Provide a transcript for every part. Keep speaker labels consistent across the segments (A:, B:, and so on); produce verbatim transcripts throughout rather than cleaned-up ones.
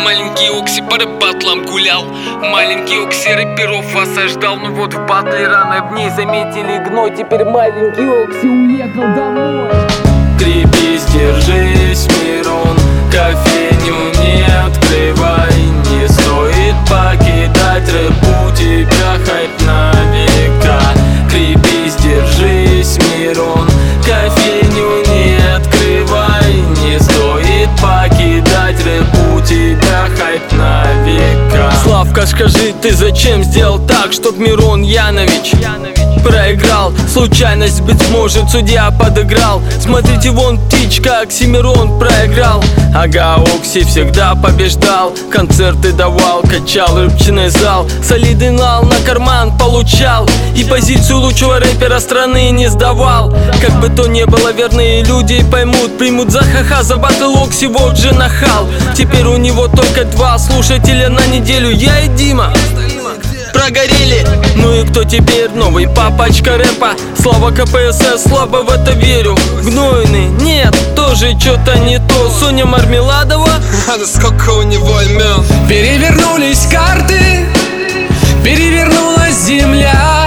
A: Маленький Окси по рэп-батлам гулял, маленький Окси рэперов осаждал. Но вот в батле рано в ней заметили гной. Теперь маленький Окси уехал домой.
B: Крепись, держись, Мирон, кофейню не открывай. Не стоит покидать рэп, у тебя хайп на века. Крепись, держись, Мирон, кофейню не открывай. Не стоит покидать рэп, у тебя хайп на века.
C: Славка, скажи, ты зачем сделал так, чтоб Мирон Янович проиграл? Случайность, быть может, судья подыграл. Смотрите, вон птичка, Оксимирон проиграл. Ага, Окси всегда побеждал, концерты давал, качал рыбчиный зал. Солидный нал на карман получал и позицию лучшего рэпера страны не сдавал. Как бы то ни было, верные люди поймут, примут за ха-ха, за батл Окси, вот же нахал. Теперь у него только два слушателя на неделю, я и Дима. Прогорели. Ну и кто теперь новый папочка рэпа? Слава КПСС, слабо в это верю. Гнойный, нет, тоже что-то не то. Соня Мармеладова,
A: а сколько у него имен.
D: Перевернулись карты, перевернулась земля.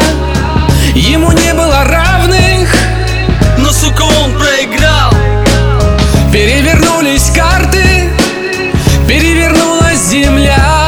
D: Ему не было равных,
C: но, сука, он проиграл.
D: Перевернулись карты, перевернулась земля.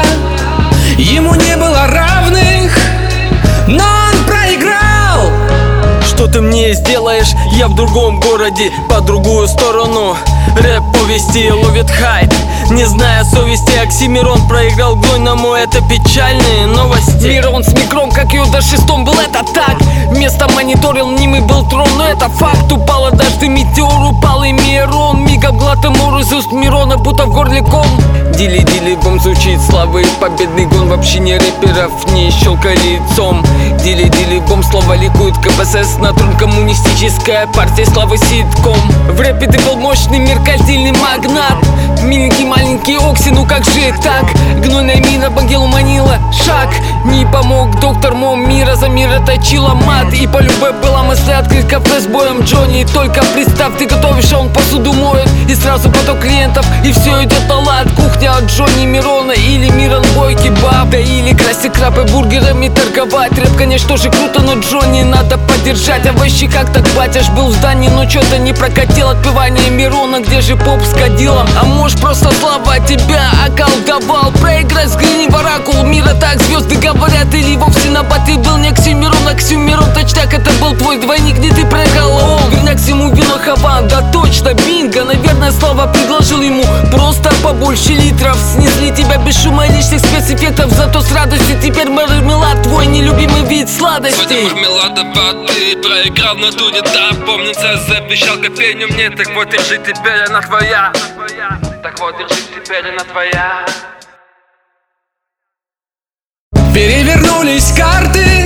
D: Ему не было равных, но он проиграл.
C: Что ты мне сделаешь? Я в другом городе, по другую сторону. Рэп повести ловит хайп, не зная совести. Оксимирон проиграл Гнойному, это печальные новости.
A: Мирон с микром, как Йода шестом, был это так. Вместо мониторил немый был трон, но это факт. Упал однажды метеор, упал и Мирон. Мигом глотом мор из уст Мирона, будто в горле ком. Дили-дили бом звучит славы, победный гон в общине рэперов не щелкай лицом. Дили-дили бом, слова ликует КПСС, на трон коммунистическая партия славы ситком. В рэпе ты был мощный, меркантильный магнат. Миленький маленький Окси, ну как же так? Гнойная мина Багелу манила, шаг. Не помог доктор Мом, мира за мира точила мат. И по любой была мысль открыть кафе с боем Джонни. Только представь, ты готовишь, а он посуду моет. И сразу поток клиентов, и все идет на лад. Кухня от Джонни Мирона или Мирон Бой кебаб. Да или красить крабы бургерами торговать. Рэп, конечно, тоже круто, но Джонни надо поддержать. А вообще как так, батяш был в здании, но что-то не прокатил отпевание Мирона. Где же поп с кадилом? А может просто слава тебя околдовал? Проиграть, взгляни в оракул мира, так звезды говорят. Или вовсе на баты был не Оксимирон, Оксимирон точняк, это был твой двойник, где ты проиграл. О, вина к всему вино Хаван, да точно, бинго. Наверное, Слава предложил ему просто побольше литров. Снесли тебя без шума и лишних спецэффектов, зато с радостью теперь мармелад твой нелюбимый вид сладостей.
C: Мармеладова, ты проиграл в натуре, да, помнится, запищал кофейню мне. Так вот, держи, теперь она твоя. Так вот, держи, теперь она твоя.
D: Перевернулись карты,